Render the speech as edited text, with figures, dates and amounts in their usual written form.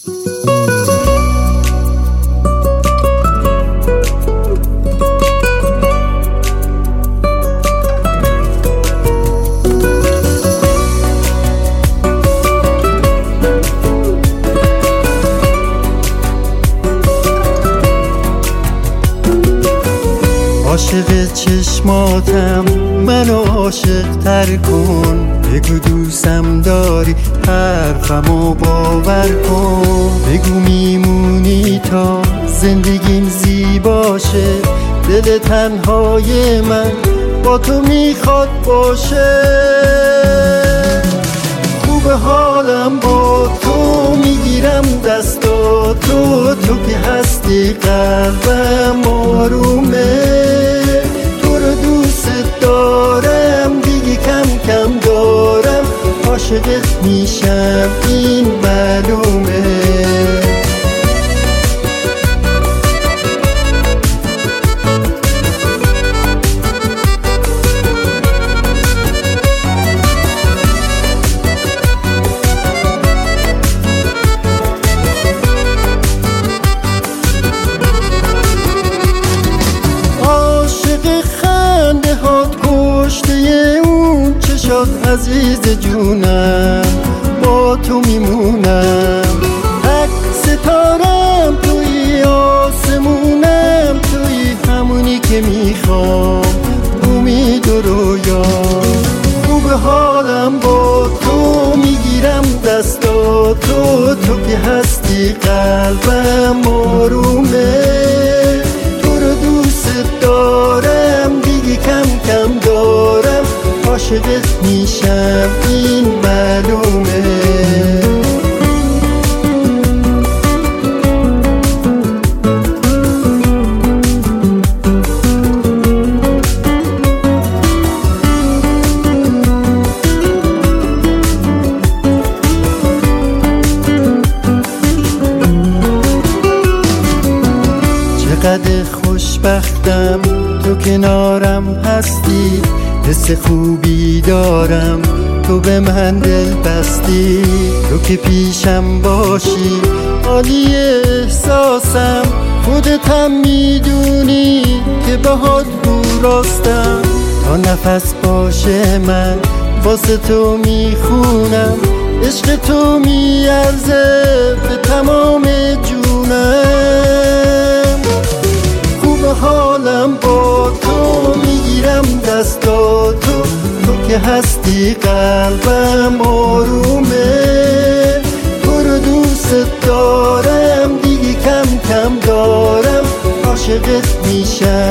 عاشق چشماتم منو عاشق تر کن، بگو دوستم داری حرفمو باور کن، بگو میمونی تا زندگیم زیباشه، دل تنهای من با تو میخواد باشه. خوب حالم با تو میگیرم دستاتو، تو که هستی قلبم آرومه، تو رو دوست دارم دیگه کم کم دارم، عاشقت میشم این معلومه. عزیز جونم با تو میمونم، تک ستارم توی آسمونم، توی همونی که میخوام امید و رویام. خوب حالم با تو میگیرم دستاتو، تو که هستی قلبم آرومه، تو رو دوست دارم دیگه کم کم دارم، عاشقت میشم این معلومه. چقدر خوشبختم تو کنارم هستی، حس خوبی دارم تو به من دل بستی، تو که پیشم باشی عالی احساسم، خودت هم میدونی که باهات رو راستم، تا نفس باشه من واسه تو میخونم، عشق تو میارزه به تمام جونم. خوب حالم با تو میگیرم دستاتو، تو که هستی قلبم آرومه، تو رو دوست دارم دیگه کم کم دارم، عاشقت میشم